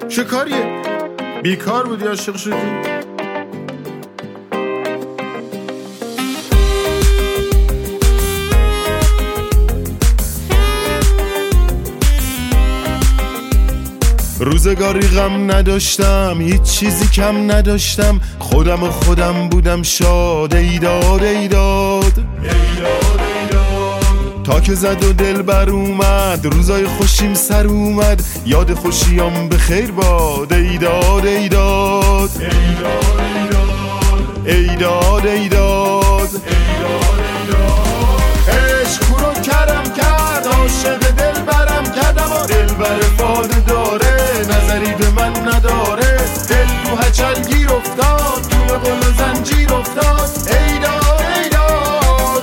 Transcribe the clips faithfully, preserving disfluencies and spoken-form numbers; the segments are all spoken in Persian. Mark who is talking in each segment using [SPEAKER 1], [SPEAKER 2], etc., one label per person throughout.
[SPEAKER 1] چه کاریه؟ بیکار بودی عاشق شدی؟ روزگاری غم نداشتم، هیچ چیزی کم نداشتم، خودم و خودم بودم شاد. ایداد ایداد تا که زد و دل بر اومد، روزای خوشیم سر اومد، یاد خوشیام به خیر باد. ایداد ایداد ایداد ایداد عشق رو کرم کرد، عاشق دل برم کردم و دل بر فاده داره، نظری به من نداره. دل تو هچل گیر افتاد، تو قل و زنجیر افتاد. ایداد ایداد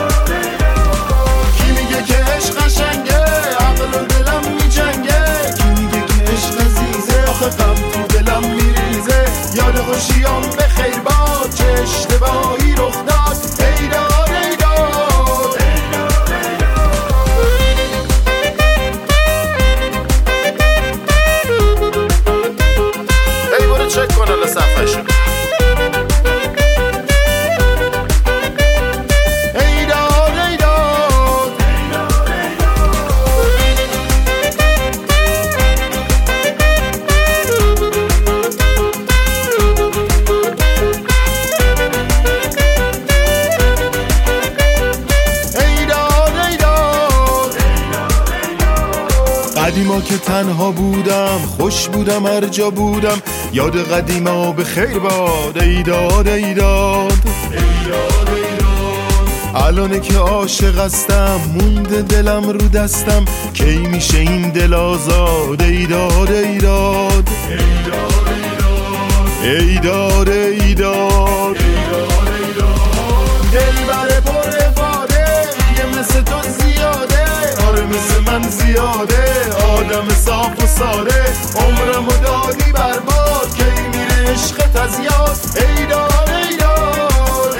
[SPEAKER 1] کی میگه که عشق قشنگه، عقل و دلم میجنگه. کی میگه که عشق عزیزه، آخه غم تو دلم میریزه. یاد خوشیام به خیر باد، چه اشتباهی رخ داد. ایداد چک کن الان صفحه‌شو. ایداد ایداد ایداد ایداد قدیما که تنها بودم، خوش بودم هر جا بودم، یاد قدیما به خیر باد. ایداد ایداد الانه که عاشق هستم، مونده دلم رو دستم، کی میشه این دل آزاد. ایداد ایداد ایداد ایداد دل بر پر افاده، یه مثل تو زیاده، آره مثل من زیاده. آدم صاف و ساده، عمرمو دادی برباد، کی میره عشقت از یاد. ایداد ایداد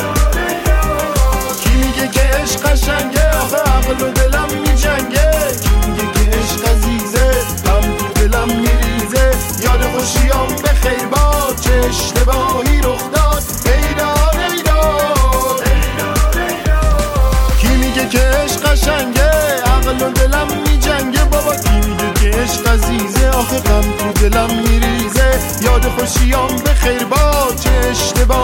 [SPEAKER 1] کی میگه که عشق قشنگه، آخه عقل و دلم میجنگه. کی میگه که عشق عزیزه، غم تو دلم میریزه. یاد خوشیام به خیر باد، چه اشتباهی رخ داد. ایداد ایداد کی میگه که عشق قشنگه، عقل و دلم میجنگه. بابا کی میگه که عشق عزیزه، آخه غم تو دلم میریزه. یاد خوشیام به خیر باد، چه اشتباه